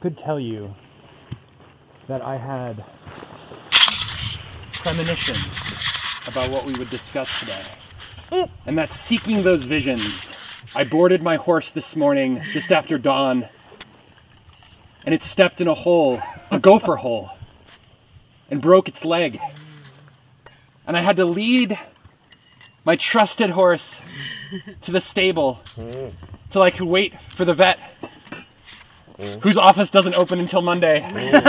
could tell you that I had premonitions about what we would discuss today. And that seeking those visions, I boarded my horse this morning just after dawn, and it stepped in a hole, a gopher hole, and broke its leg. And I had to lead my trusted horse to the stable till I could wait for the vet, whose office doesn't open until Monday.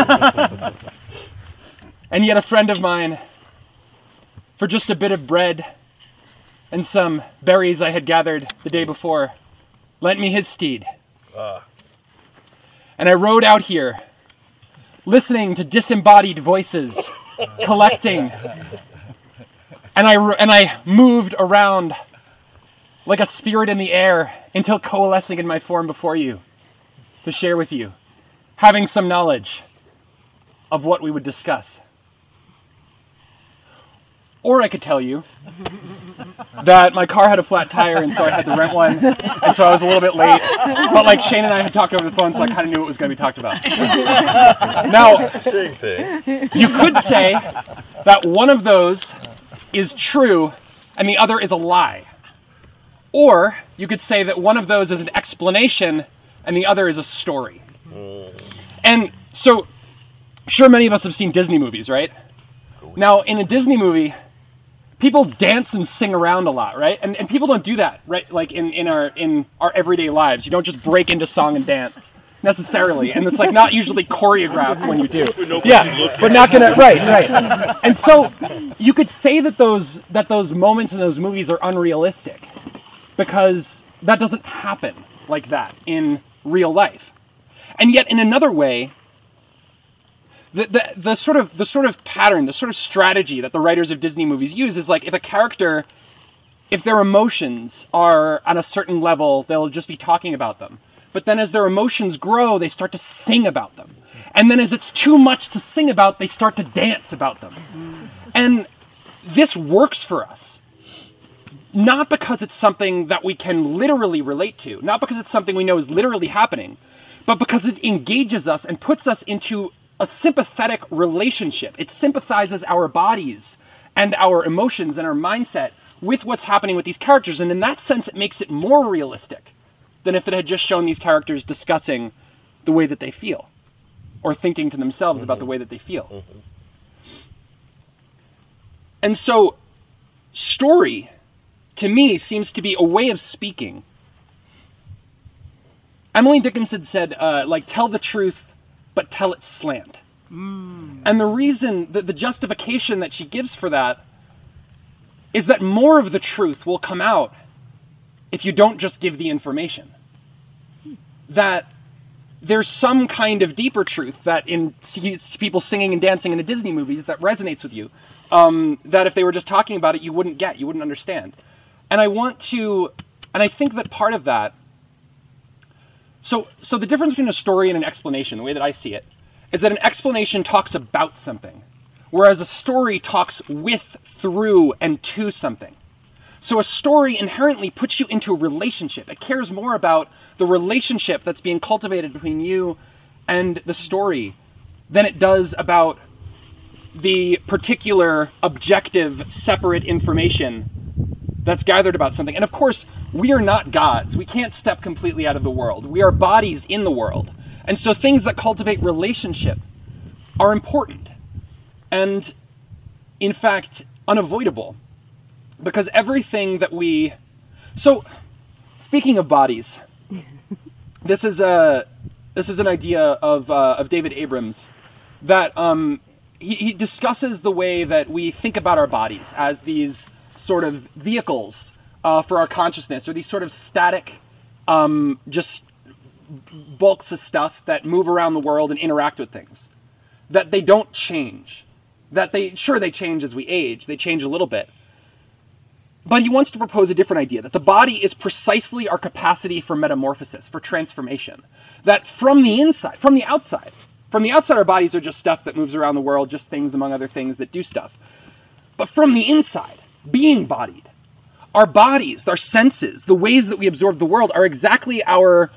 And yet a friend of mine, for just a bit of bread and some berries I had gathered the day before, lent me his steed. And I rode out here, listening to disembodied voices, collecting. And I moved around like a spirit in the air until coalescing in my form before you to share with you, having some knowledge of what we would discuss. Or I could tell you that my car had a flat tire and so I had to rent one, and so I was a little bit late. But like Shane and I had talked over the phone, so I kind of knew what was going to be talked about. Now, you could say that one of those is true and the other is a lie. Or you could say that one of those is an explanation and the other is a story. And so, sure, many of us have seen Disney movies, right? Now, in a Disney movie, people dance and sing around a lot, right? And people don't do that, right? Like in our everyday lives. You don't just break into song and dance necessarily, and it's like not usually choreographed when you do. Yeah, we're not gonna. Right. And so you could say that those moments in those movies are unrealistic because that doesn't happen like that in real life. And yet, in another way, the sort of pattern, the sort of strategy that the writers of Disney movies use is like if their emotions are on a certain level, they'll just be talking about them. But then as their emotions grow, they start to sing about them. And then as it's too much to sing about, they start to dance about them. And this works for us. Not because it's something that we can literally relate to, not because it's something we know is literally happening, but because it engages us and puts us into a sympathetic relationship. It sympathizes our bodies and our emotions and our mindset with what's happening with these characters. And in that sense, it makes it more realistic than if it had just shown these characters discussing the way that they feel or thinking to themselves about the way that they feel. And so story, to me, seems to be a way of speaking. Emily Dickinson said, tell the truth, but tell it slant. And the reason, the justification that she gives for that is that more of the truth will come out if you don't just give the information. That there's some kind of deeper truth that in people singing and dancing in the Disney movies that resonates with you, that if they were just talking about it, you wouldn't get, you wouldn't understand. And I think that part of that, so the difference between a story and an explanation, the way that I see it, is that an explanation talks about something, whereas a story talks with, through, and to something. So a story inherently puts you into a relationship. It cares more about the relationship that's being cultivated between you and the story than it does about the particular objective, separate information that's gathered about something. And of course, we are not gods. We can't step completely out of the world. We are bodies in the world. And so things that cultivate relationship are important and, in fact, unavoidable. Because everything that we... So, speaking of bodies, this is an idea of David Abrams that he discusses the way that we think about our bodies as these sort of vehicles for our consciousness, or these sort of static, just bulks of stuff that move around the world and interact with things. That they don't change. That they change as we age. They change a little bit. But he wants to propose a different idea, that the body is precisely our capacity for metamorphosis, for transformation. That from the inside, from the outside our bodies are just stuff that moves around the world, just things among other things that do stuff. But from the inside, being bodied, our bodies, our senses, the ways that we absorb the world are exactly our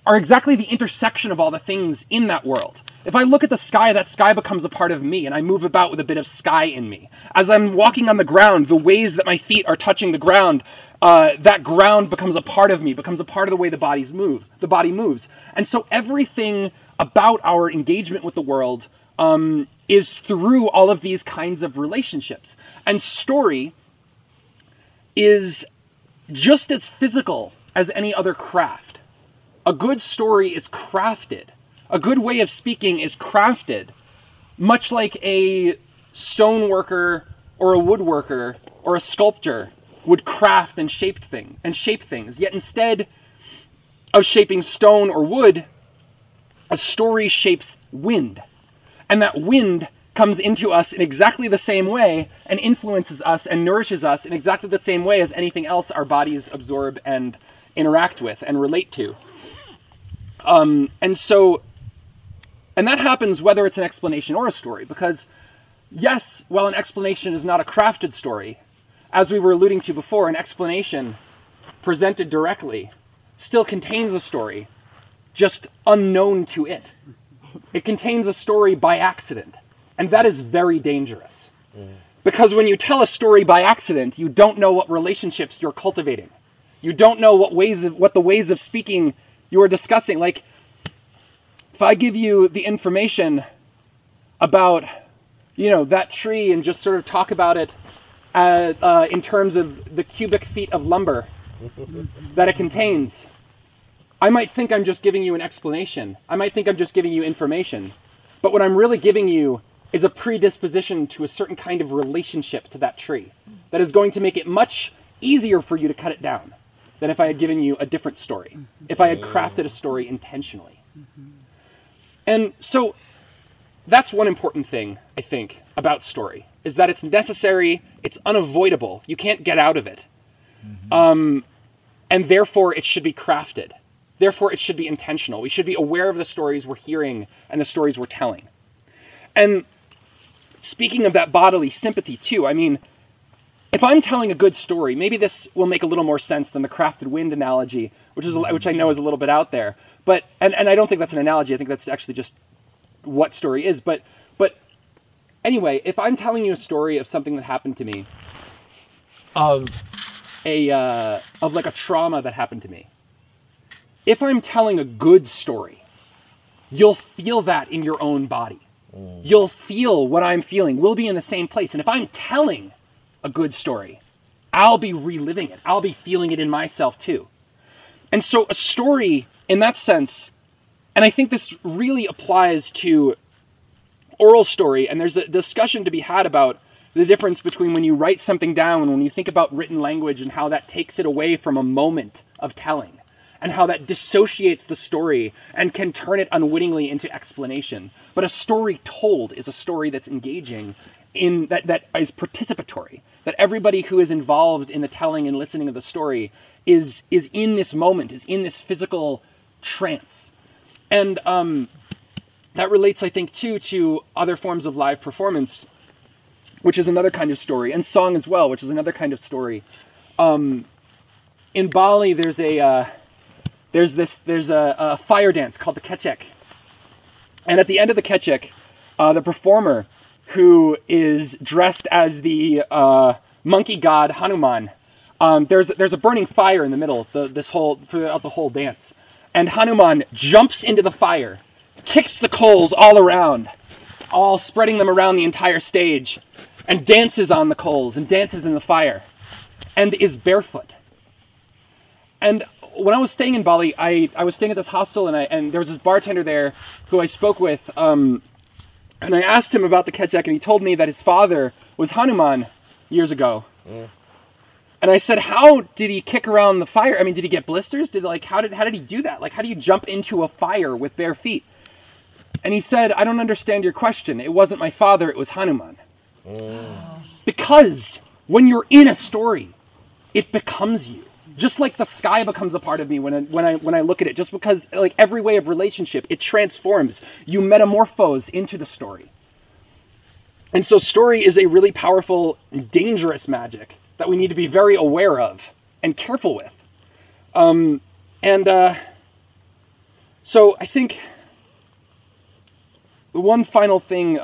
are exactly the intersection of all the things in that world. If I look at the sky, that sky becomes a part of me, and I move about with a bit of sky in me. As I'm walking on the ground, the ways that my feet are touching the ground, that ground becomes a part of me, becomes a part of the way the body moves. And so everything about our engagement with the world is through all of these kinds of relationships. And story is just as physical as any other craft. A good story is crafted. A good way of speaking is crafted, much like a stone worker or a woodworker or a sculptor would craft and shape things. Yet instead of shaping stone or wood, a story shapes wind. And that wind comes into us in exactly the same way and influences us and nourishes us in exactly the same way as anything else our bodies absorb and interact with and relate to. And that happens whether it's an explanation or a story, because yes, while an explanation is not a crafted story, as we were alluding to before, an explanation presented directly still contains a story, just unknown to it. It contains a story by accident, and that is very dangerous. Because when you tell a story by accident, you don't know what relationships you're cultivating. You don't know what the ways of speaking you are discussing. Like, if I give you the information about, that tree and just sort of talk about it in terms of the cubic feet of lumber that it contains, I might think I'm just giving you an explanation. I might think I'm just giving you information. But what I'm really giving you is a predisposition to a certain kind of relationship to that tree that is going to make it much easier for you to cut it down than if I had given you a different story, if I had crafted a story intentionally. And so that's one important thing, I think, about story, is that it's necessary, it's unavoidable, you can't get out of it. And therefore it should be crafted. Therefore it should be intentional. We should be aware of the stories we're hearing and the stories we're telling. And speaking of that bodily sympathy too, I mean, if I'm telling a good story, maybe this will make a little more sense than the crafted wind analogy, which I know is a little bit out there. But and I don't think that's an analogy. I think that's actually just what story is. But anyway, if I'm telling you a story of something that happened to me, of like a trauma that happened to me, if I'm telling a good story, you'll feel that in your own body. You'll feel what I'm feeling. We'll be in the same place. And if I'm telling a good story, I'll be reliving it. I'll be feeling it in myself too. And so a story, in that sense, and I think this really applies to oral story, and there's a discussion to be had about the difference between when you write something down, when you think about written language and how that takes it away from a moment of telling, and how that dissociates the story and can turn it unwittingly into explanation. But a story told is a story that's engaging, in that is participatory, that everybody who is involved in the telling and listening of the story is in this moment, is in this physical trance. And that relates, I think, too, to other forms of live performance, which is another kind of story, and song as well, which is another kind of story. In Bali, there's a fire dance called the kecek, and at the end of the kecek, the performer, who is dressed as the monkey god Hanuman, there's a burning fire in the middle throughout the whole dance, and Hanuman jumps into the fire, kicks the coals all around, all spreading them around the entire stage, and dances on the coals and dances in the fire, and is barefoot. And when I was staying in Bali, I was staying at this hostel, and there was this bartender there who I spoke with, and I asked him about the kecek, and he told me that his father was Hanuman years ago. And I said, how did he kick around the fire? I mean, did he get blisters? How did he do that? Like, how do you jump into a fire with bare feet? And he said, I don't understand your question. It wasn't my father, it was Hanuman. Because when you're in a story, it becomes you. Just like the sky becomes a part of me when I look at it. Just because, like every way of relationship, it transforms. You metamorphose into the story. And so story is a really powerful, dangerous magic that we need to be very aware of and careful with. So I think the one final thing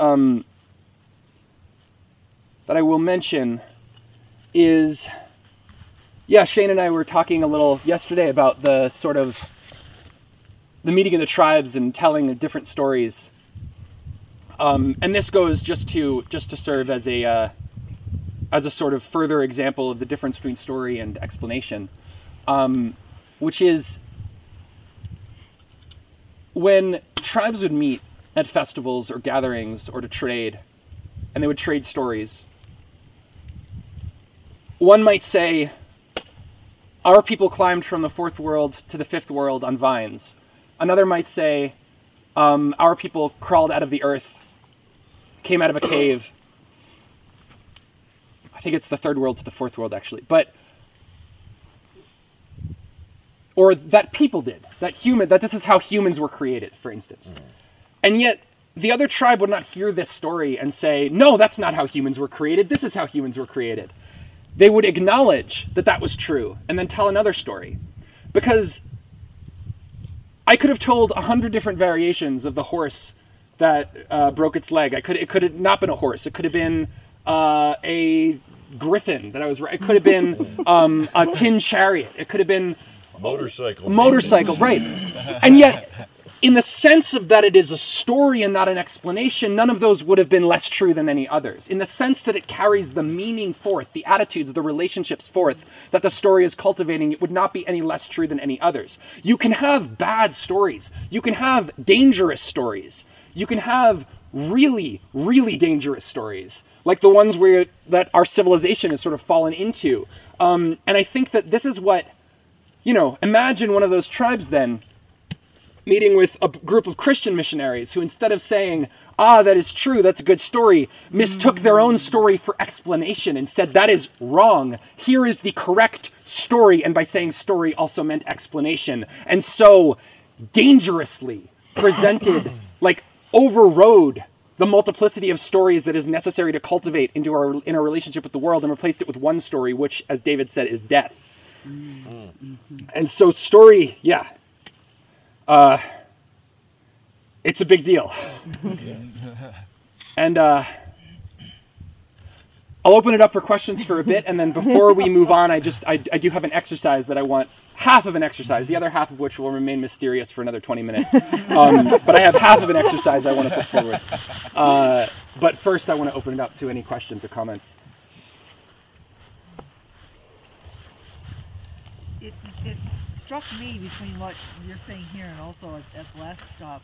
that I will mention is, Shane and I were talking a little yesterday about the sort of the meeting of the tribes and telling the different stories. And this goes just to serve as a sort of further example of the difference between story and explanation, which is when tribes would meet at festivals or gatherings or to trade, and they would trade stories. One might say, our people climbed from the fourth world to the fifth world on vines. Another might say, our people crawled out of the earth, came out of a cave. I think it's the third world to the fourth world, actually. Or that people did, that this is how humans were created, for instance. And yet, the other tribe would not hear this story and say, no, that's not how humans were created, this is how humans were created. They would acknowledge that that was true, and then tell another story. Because I could have told 100 different variations of the horse that broke its leg. It could have not been a horse. It could have been a griffin that I was. It could have been a tin chariot. It could have been a motorcycle. Motorcycle, right? And yet, in the sense of that it is a story and not an explanation, none of those would have been less true than any others. In the sense that it carries the meaning forth, the attitudes, the relationships forth that the story is cultivating, it would not be any less true than any others. You can have bad stories. You can have dangerous stories. You can have really, really dangerous stories, like the ones that our civilization has sort of fallen into. And I think that this is what, imagine one of those tribes then meeting with a group of Christian missionaries who, instead of saying, that is true, that's a good story, mistook their own story for explanation and said, that is wrong. Here is the correct story, and by saying story also meant explanation. And so dangerously presented, overrode the multiplicity of stories that is necessary to cultivate in our relationship with the world, and replaced it with one story, which, as David said, is death. And so story, it's a big deal. And I'll open it up for questions for a bit, and then before we move on, I do have an exercise that I want, half of an exercise, the other half of which will remain mysterious for another 20 minutes. But I have half of an exercise I want to put forward. But first I want to open it up to any questions or comments. It struck me, between what you're saying here and also at the last stop,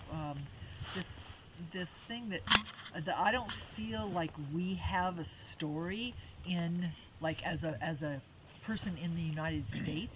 this thing that I don't feel like we have a story in, as a person in the United States,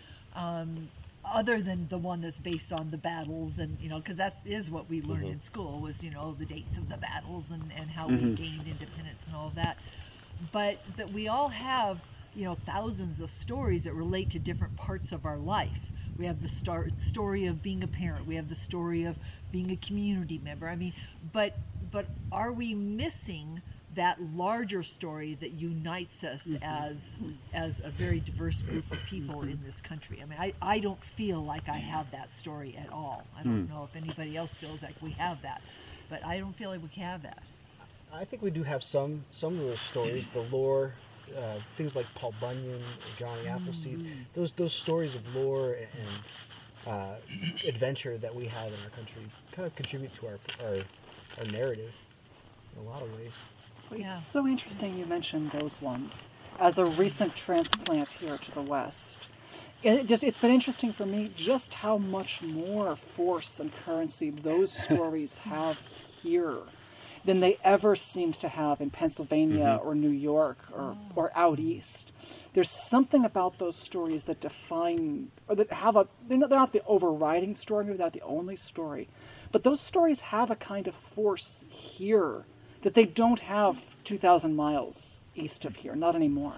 other than the one that's based on the battles, and because that is what we learned in school, was the dates of the battles and how we gained independence and all of that. But that we all have thousands of stories that relate to different parts of our life. We have the story of being a parent. We have the story of being a community member. But are we missing that larger story that unites us as a very diverse group of people in this country? I don't feel like I have that story at all. I don't know if anybody else feels like we have that, but I don't feel like we have that. I think we do have some of those stories, the lore. Things like Paul Bunyan, Johnny Appleseed, those stories of lore and adventure that we have in our country kind of contribute to our narrative in a lot of ways. Well, it's so interesting you mentioned those ones. As a recent transplant here to the West, it's been interesting for me just how much more force and currency those stories have here than they ever seemed to have in Pennsylvania or New York or out east. There's something about those stories that define, or that have they're not the overriding story, maybe not the only story, but those stories have a kind of force here that they don't have 2,000 miles east of here, not anymore.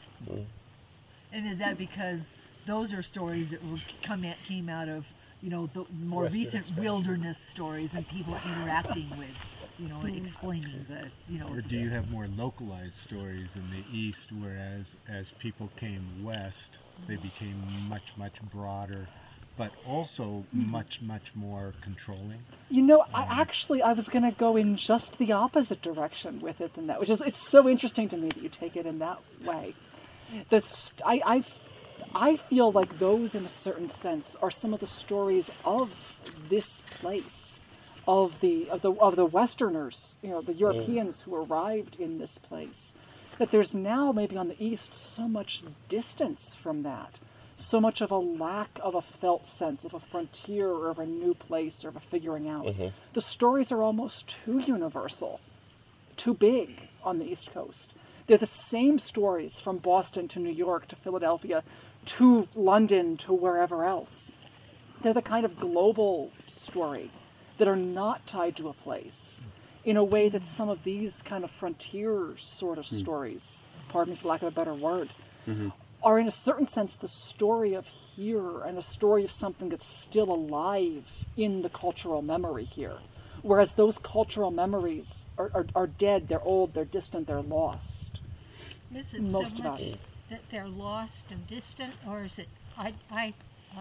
And is that because those are stories that came out of, the more recent wilderness stories and people interacting with, and explaining the, Or do you have more localized stories in the East, whereas as people came west, they became much, much broader but also much more controlling. You know, I was going to go in just the opposite direction with it than that, which is, it's so interesting to me that you take it in that way. I feel like those, in a certain sense, are some of the stories of this place, of the Westerners, you know, the Europeans who arrived in this place. That there's now, maybe on the East, so much distance from that, so much of a lack of a felt sense of a frontier or of a new place or of a figuring out. The stories are almost too universal, too big on the East Coast. They're the same stories from Boston to New York to Philadelphia to London to wherever else. They're the kind of global story that are not tied to a place in a way that some of these kind of frontier sort of stories, pardon me for lack of a better word, are in a certain sense the story of here and a story of something that's still alive in the cultural memory here. Whereas those cultural memories are dead, they're old, they're distant, they're lost. Is it Most so of much it. that they're lost and distant, or is it, I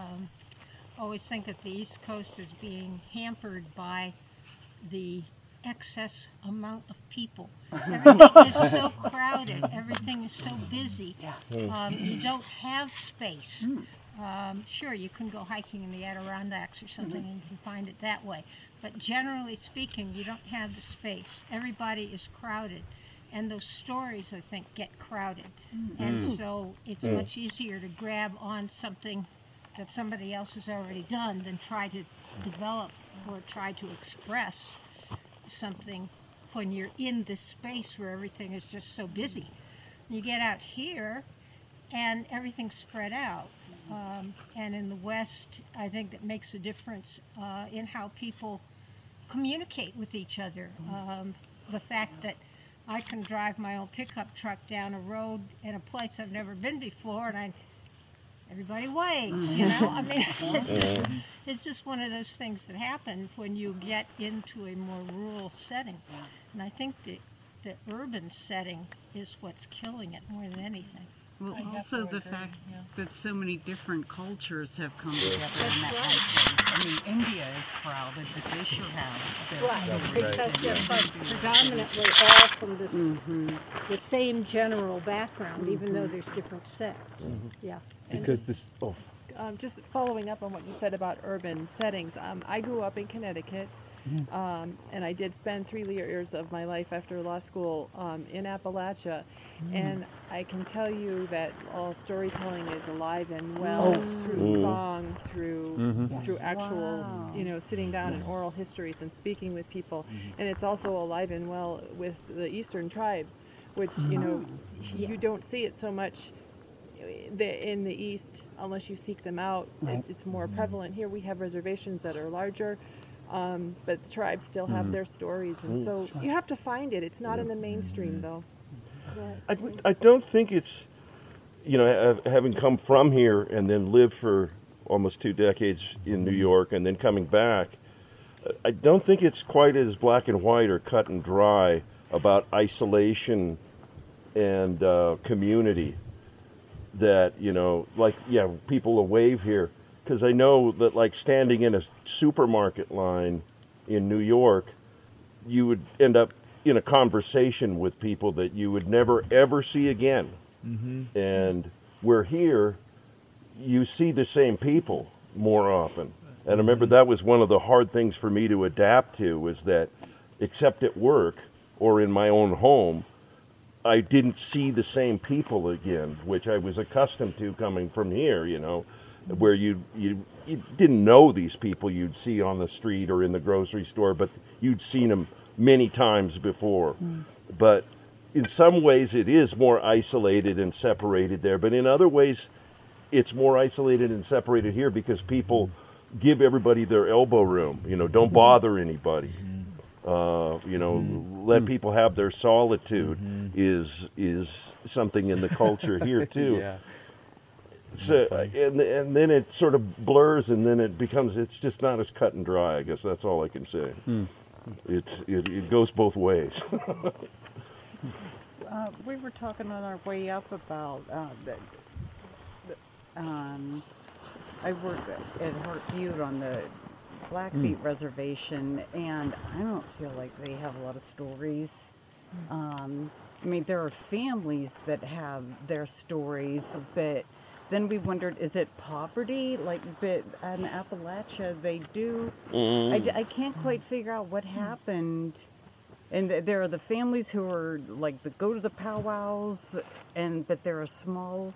always think of the East Coast as being hampered by the excess amount of people. Everything is so crowded, everything is so busy, you don't have space. Sure, you can go hiking in the Adirondacks or something and you can find it that way, but generally speaking, you don't have the space. Everybody is crowded, and those stories, I think, get crowded, and so it's much easier to grab on something that somebody else has already done than try to develop or try to express something when you're in this space where everything is just so busy. You get out here and everything's spread out, and in the West I think that makes a difference in how people communicate with each other. The fact that I can drive my own pickup truck down a road in a place I've never been before, and everybody waves, you know? I mean, it's just one of those things that happen when you get into a more rural setting. And I think the urban setting is what's killing it more than anything. Well, also the fact that so many different cultures have come together in that one place. I mean, India is crowded, but they sure have their stories. Because they're predominantly all from the same general background, even though there's different sects. Yeah. Because this, just following up on what you said about urban settings, I grew up in Connecticut, and I did spend 3 years of my life after law school in Appalachia, and I can tell you that all storytelling is alive and well through song, through actual, you know, sitting down in oral histories and speaking with people, and it's also alive and well with the Eastern tribes, which, you know, you don't see it so much in the East unless you seek them out. It's more prevalent here. We have reservations that are larger, but the tribes still have their stories, and so you have to find it. It's not in the mainstream, though. I don't think it's, you know, having come from here and then lived for almost 2 decades in New York and then coming back, I don't think it's quite as black and white or cut and dry about isolation and community. That, you know, like, people will wave here, because I know that, like, standing in a supermarket line in New York, you would end up in a conversation with people that you would never ever see again. And where here, you see the same people more often. And I remember that was one of the hard things for me to adapt to, was that, except at work or in my own home, I didn't see the same people again, which I was accustomed to coming from here, you know, where you didn't know these people you'd see on the street or in the grocery store, but you'd seen them many times before. But in some ways it is more isolated and separated there, but in other ways it's more isolated and separated here because people give everybody their elbow room, you know, don't bother anybody. You know, let people have their solitude is something in the culture here too. So, and then it sort of blurs, and then it's just not as cut and dry. I guess that's all I can say. It goes both ways. We were talking on our way up about I work at Hart Butte on the Blackfeet Reservation, and I don't feel like they have a lot of stories. I mean, there are families that have their stories, but then we wondered, is it poverty? Like, but in Appalachia, they do. I can't quite figure out what happened. And there are the families who are like that go to the powwows, but they're a small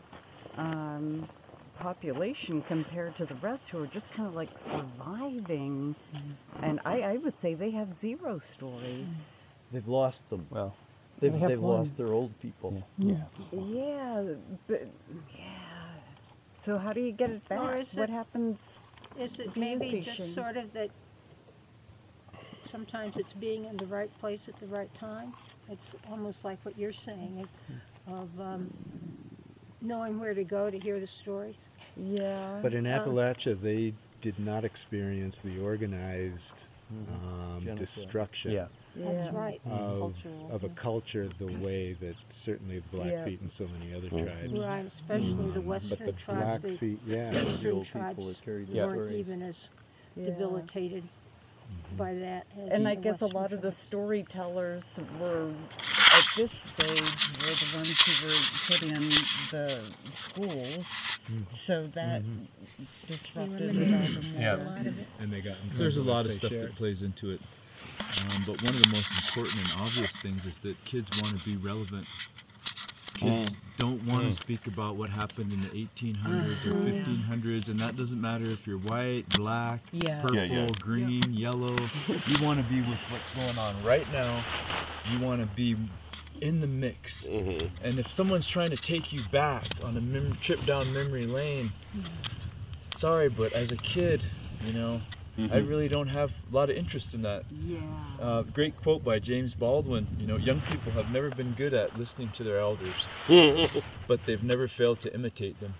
population compared to the rest who are just kind of like surviving. And I would say they have zero stories. They've lost them. Well, they've lost their old people. Yeah, but so how do you get it back? Or is What it- happens? Is it maybe just sort of that sometimes it's being in the right place at the right time? It's almost like what you're saying, of knowing where to go to hear the stories. Yeah. But in Appalachia, they did not experience the organized destruction That's right. of a culture the way that certainly the Blackfeet and so many other tribes. Right, especially the but Western the tribes. Blackfeet, The the Eastern old tribes people that carried the weren't stories. even as debilitated by that as And I the guess a Western lot of the tribes. storytellers were, at this stage, were the ones who were put in the schools, so that disrupted it all the more. And they got in There's a trouble lot if of they stuff shared. that plays into it. But one of the most important and obvious things is that kids want to be relevant. Kids don't want to speak about what happened in the 1800s or 1500s, and that doesn't matter if you're white, black, purple, green, yellow. You want to be with what's going on right now. You want to be in the mix. And if someone's trying to take you back on a trip down memory lane, sorry, but as a kid, you know, I really don't have a lot of interest in that. Great quote by James Baldwin, you know, young people have never been good at listening to their elders, but they've never failed to imitate them.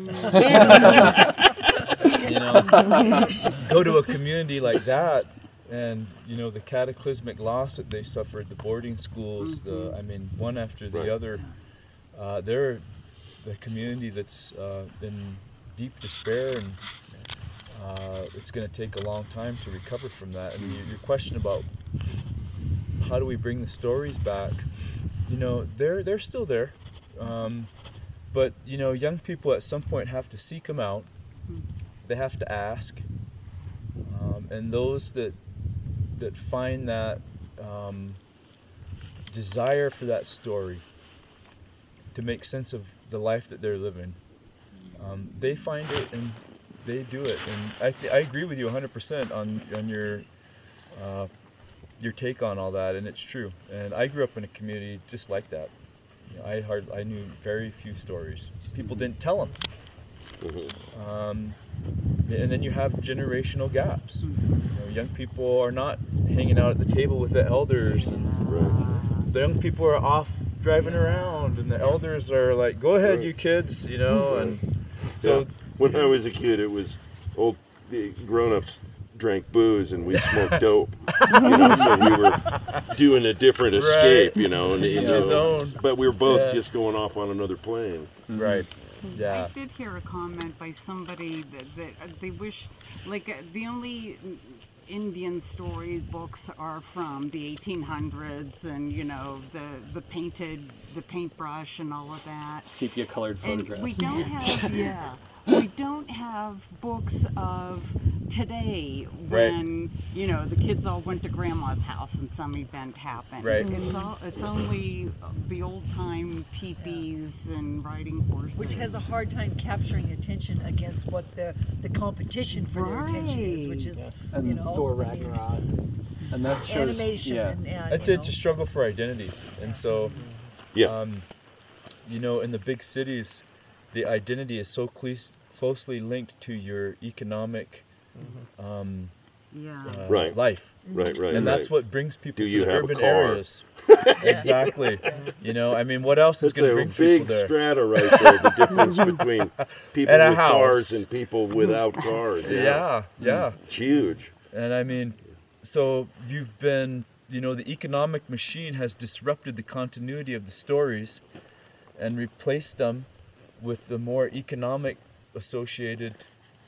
You know, go to a community like that, and you know the cataclysmic loss that they suffered, the boarding schools, I mean, one after the other. They're the community that's in deep despair, and it's going to take a long time to recover from that. And your question about how do we bring the stories back, you know, they're still there, but you know, young people at some point have to seek them out. They have to ask, and those that find that desire for that story to make sense of the life that they're living, they find it and they do it. And I agree with you 100% on your take on all that, and it's true. And I grew up in a community just like that. You know, I knew very few stories. People didn't tell them. And then you have generational gaps. You know, young people are not hanging out at the table with the elders, and the young people are off driving around, and the elders are like, "Go ahead, you kids," you know. And so when I was a kid, it was the grown-ups drank booze and we smoked dope. You know, so we were doing a different escape, you know, but we were both just going off on another plane. Right. Yeah. I did hear a comment by somebody that they wish, like, the only Indian story books are from the 1800s, and you know the paintbrush and all of that. Sepia-colored photographs. And we don't have we don't have books of today when you know the kids all went to grandma's house and some event happened. Right. It's only the old time teepees and riding horses, which has a hard time capturing attention against what the competition for their attention is, which is and you know Thor Ragnarok. And that shows, animation and it's a struggle for identity. And so you know, in the big cities the identity is so closely linked to your economic life. Right. And that's what brings people to the have urban a car? areas. Exactly. You know, I mean, what else is going to bring people there? That's a big strata right there, the difference between people And a with house. cars and people without cars. Yeah. It's huge. And I mean, so you've been, you know, the economic machine has disrupted the continuity of the stories and replaced them with the more economic associated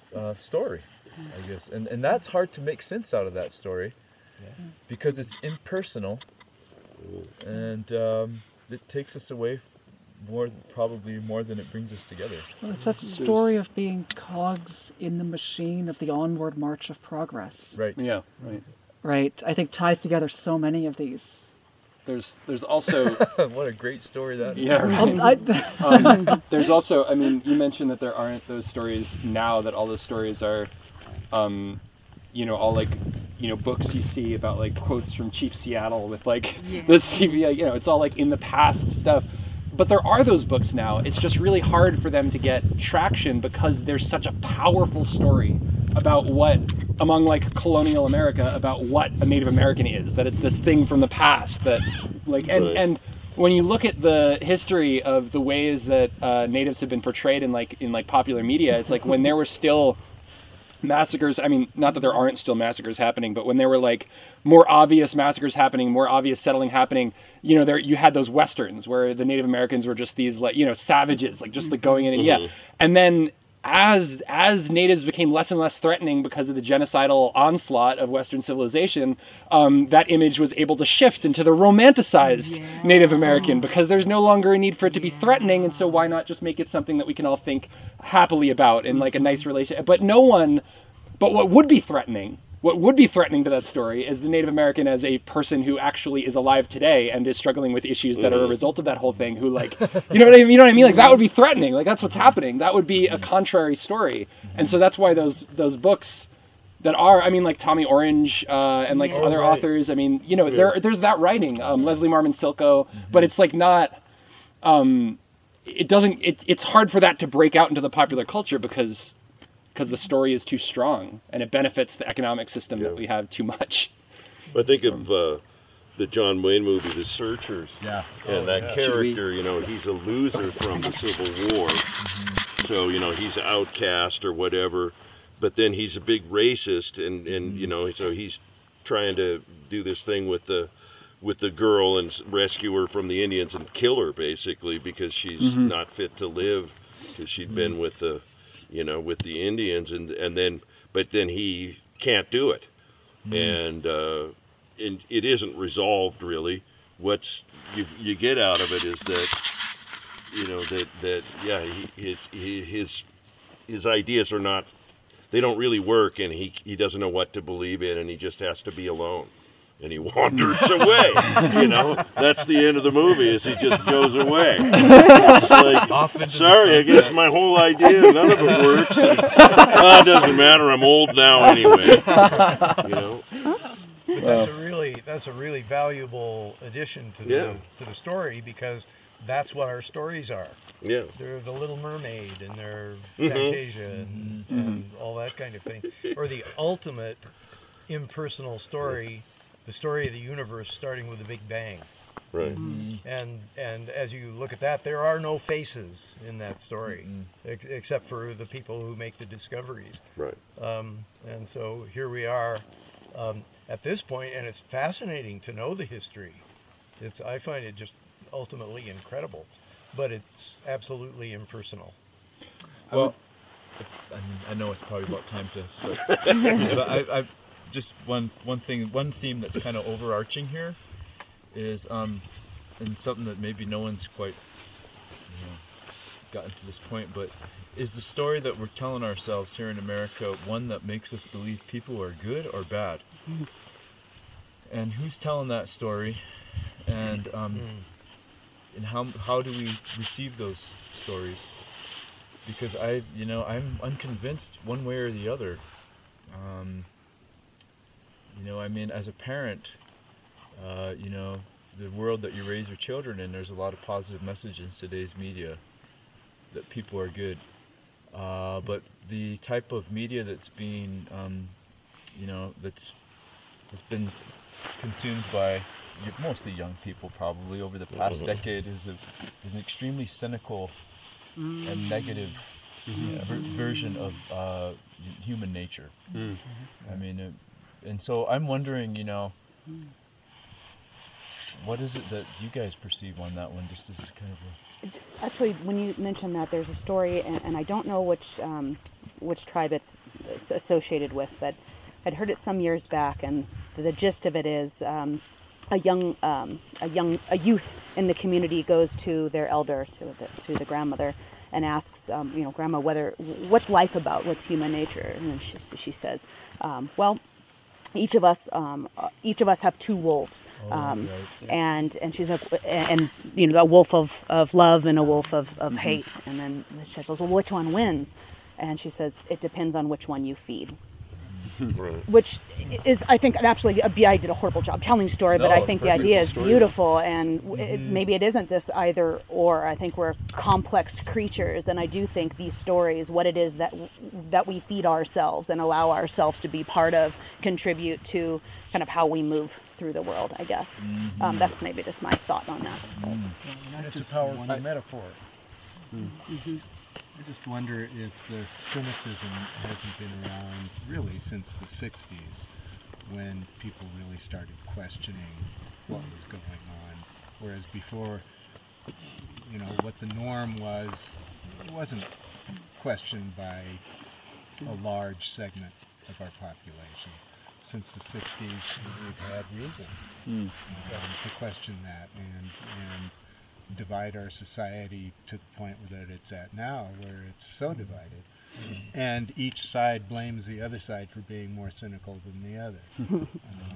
story, I guess, and that's hard to make sense out of that story because it's impersonal, and it takes us away probably more than it brings us together. Well, it's that story of being cogs in the machine of the onward march of progress. Right. Yeah. Right. Right. I think ties together so many of these. There's also what a great story that is. Yeah. Right. There's also, I mean, you mentioned that there aren't those stories now. That all those stories are, all like, books you see about like quotes from Chief Seattle with like the CBI. It's all like in the past stuff. But there are those books now. It's just really hard for them to get traction because there's such a powerful story about what, among like colonial America, about what a Native American is. That it's this thing from the past that, like, and when you look at the history of the ways that natives have been portrayed in popular media, it's like when there were still massacres. I mean, not that there aren't still massacres happening, but when there were like more obvious massacres happening, more obvious settling happening, there you had those westerns where the Native Americans were just these savages, like just like going in and and then as natives became less and less threatening because of the genocidal onslaught of Western civilization, that image was able to shift into the romanticized Native American because there's no longer a need for it to be threatening, and so why not just make it something that we can all think happily about in like a nice relationship. But what would be threatening to that story is the Native American as a person who actually is alive today and is struggling with issues that are a result of that whole thing, who like, you know what I mean? Like that would be threatening. Like that's what's happening. That would be a contrary story. And so that's why those books that are, I mean, like Tommy Orange and like other authors, I mean, there's that writing, Leslie Marmon Silko, but it's like not, it's hard for that to break out into the popular culture because the story is too strong and it benefits the economic system that we have too much. I think of the John Wayne movie, The Searchers, and that character, he's a loser from the Civil War, so he's an outcast or whatever, but then he's a big racist, and so he's trying to do this thing with the girl and rescue her from the Indians and kill her basically because she's not fit to live because she'd been with the Indians, but then he can't do it, and it isn't resolved really. What's you get out of it is that his ideas are not, they don't really work, and he doesn't know what to believe in, and he just has to be alone. And he wanders away. That's the end of the movie. Is he just goes away? It's like, sorry, I guess my whole idea, none of it works. It doesn't matter. I'm old now anyway. But that's a really valuable addition to the story because that's what our stories are. Yeah. They're the Little Mermaid and they're Fantasia and all that kind of thing, or the ultimate impersonal story. The story of the universe starting with the Big Bang. Right. And as you look at that, there are no faces in that story, except for the people who make the discoveries. Right. And so here we are at this point, and it's fascinating to know the history. I find it just ultimately incredible, but it's absolutely impersonal. Well, I know it's probably about time to start. But I've just one theme that's kind of overarching here is and something that maybe no one's quite gotten to this point, but is the story that we're telling ourselves here in America one that makes us believe people are good or bad? And who's telling that story? And how do we receive those stories? Because I'm unconvinced one way or the other. I mean, as a parent, the world that you raise your children in, there's a lot of positive message in today's media that people are good. But the type of media that's being, that's been consumed by mostly young people probably over the past decade is an extremely cynical and negative version of human nature. I mean, and so I'm wondering, what is it that you guys perceive on that one, just as kind of Actually, when you mentioned that, there's a story, and I don't know which tribe it's associated with, but I'd heard it some years back, and the gist of it is a youth in the community goes to their elder, to the grandmother, and asks, Grandma, what's life about? What's human nature? And then she says, well, each of us have two wolves. And she's a wolf of love and a wolf of hate. And then she says, well, which one wins? And she says, it depends on which one you feed. Right. Which is, I think, absolutely, I did a horrible job telling the story, but I think the idea is beautiful, and maybe it isn't this either or. I think we're complex creatures, and I do think these stories, what it is that we feed ourselves and allow ourselves to be part of, contribute to kind of how we move through the world, I guess. That's maybe just my thought on that. That's a powerful metaphor. I just wonder if the cynicism hasn't been around really since the 60s, when people really started questioning what was going on. Whereas before, what the norm was, it wasn't questioned by a large segment of our population. Since the 60s, we've had reason to question that and divide our society to the point that it's at now, where it's so divided, and each side blames the other side for being more cynical than the other.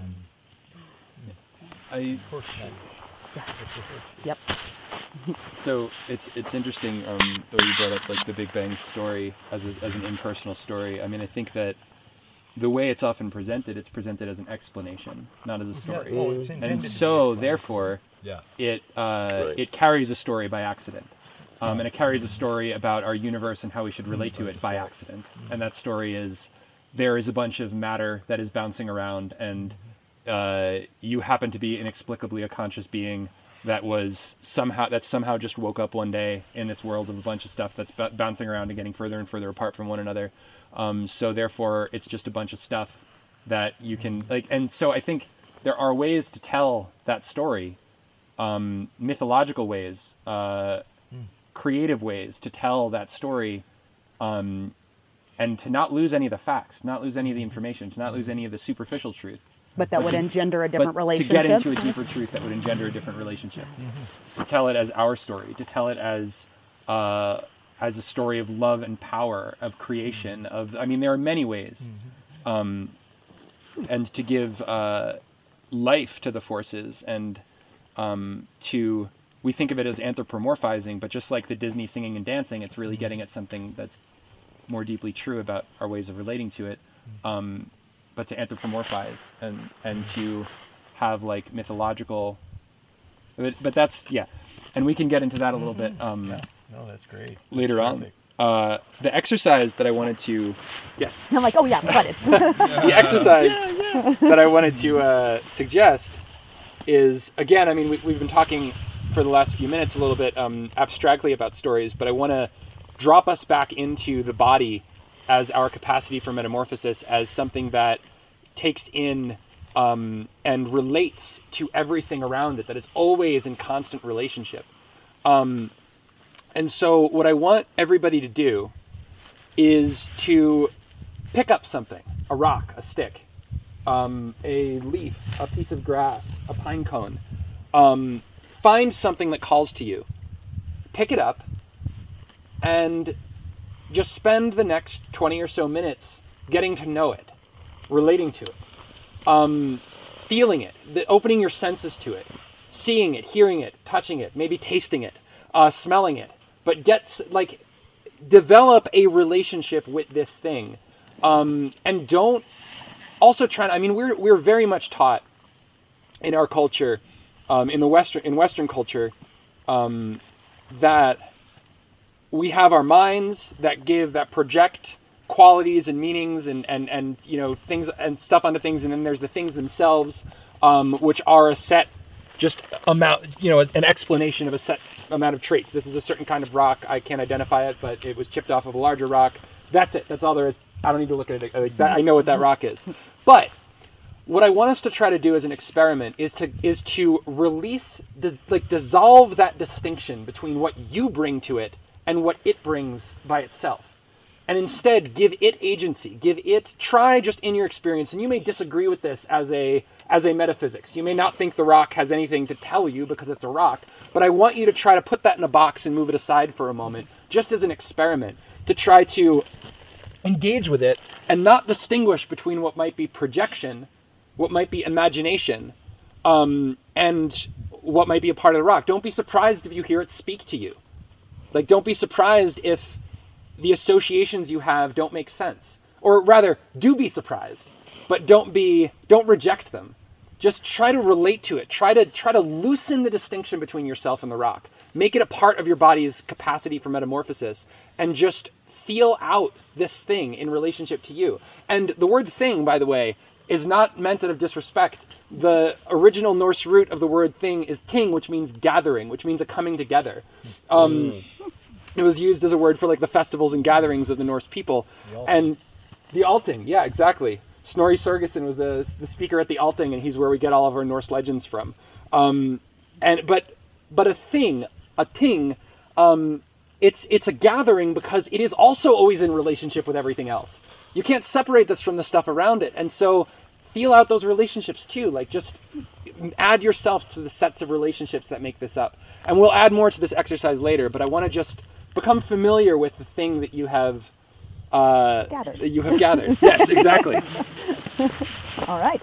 Yep. So it's interesting though you brought up like the Big Bang story as an impersonal story. I mean, I think that the way it's often presented, it's presented as an explanation, not as a story. And so therefore, it carries a story by accident. And it carries a story about our universe and how we should relate to it by accident. And that story is, there is a bunch of matter that is bouncing around, and you happen to be inexplicably a conscious being that somehow just woke up one day in this world of a bunch of stuff that's bouncing around and getting further and further apart from one another. So therefore, it's just a bunch of stuff that you can and so I think there are ways to tell that story, mythological ways, creative ways to tell that story, and to not lose any of the facts, not lose any of the information, to not lose any of the superficial truth. But that would engender a different relationship. To get into a deeper truth that would engender a different relationship. To tell it as our story, to tell it as a story of love and power, of creation, there are many ways. And to give life to the forces, and we think of it as anthropomorphizing, but just like the Disney singing and dancing, it's really getting at something that's more deeply true about our ways of relating to it. But to anthropomorphize and to have like mythological, but that's, and we can get into that a little bit. No, that's great. Later on. The exercise that I wanted to, I'm like, got it. The exercise that I wanted to suggest is, again, we've been talking for the last few minutes a little bit abstractly about stories, but I want to drop us back into the body as our capacity for metamorphosis, as something that takes in and relates to everything around it, that is always in constant relationship. And so what I want everybody to do is to pick up something, a rock, a stick, a leaf, a piece of grass, a pine cone. Find something that calls to you. Pick it up and just spend the next 20 or so minutes getting to know it, relating to it, feeling it, opening your senses to it, seeing it, hearing it, touching it, maybe tasting it, smelling it. But develop a relationship with this thing, and don't also try. We're very much taught in our culture, in Western culture, that we have our minds that project qualities and meanings and things and stuff onto things, and then there's the things themselves, which are a set amount, an explanation of a set amount of traits. This is a certain kind of rock. I can't identify it, but it was chipped off of a larger rock. That's it. That's all there is. I don't need to look at it like that. I know what that rock is. But what I want us to try to do as an experiment is to release, dissolve that distinction between what you bring to it and what it brings by itself, and instead give it agency. Try just in your experience, and you may disagree with this as a metaphysics. You may not think the rock has anything to tell you because it's a rock, but I want you to try to put that in a box and move it aside for a moment, just as an experiment, to try to engage with it and not distinguish between what might be projection, what might be imagination, and what might be a part of the rock. Don't be surprised if you hear it speak to you. Like, don't be surprised if the associations you have don't make sense. Or rather, do be surprised, but don't reject them. Just try to relate to it. Try to loosen the distinction between yourself and the rock. Make it a part of your body's capacity for metamorphosis, and just feel out this thing in relationship to you. And the word thing, by the way, is not meant out of disrespect. The original Norse root of the word thing is ting, which means gathering, which means a coming together. It was used as a word for like the festivals and gatherings of the Norse people. And the Alting, yeah, exactly. Snorri Sturluson was the speaker at the Alting, and he's where we get all of our Norse legends from. But a ting, it's a gathering because it is also always in relationship with everything else. You can't separate this from the stuff around it, and so feel out those relationships too. Like, just add yourself to the sets of relationships that make this up. And we'll add more to this exercise later, but I want to just become familiar with the thing that you have gathered. Yes, exactly. All right.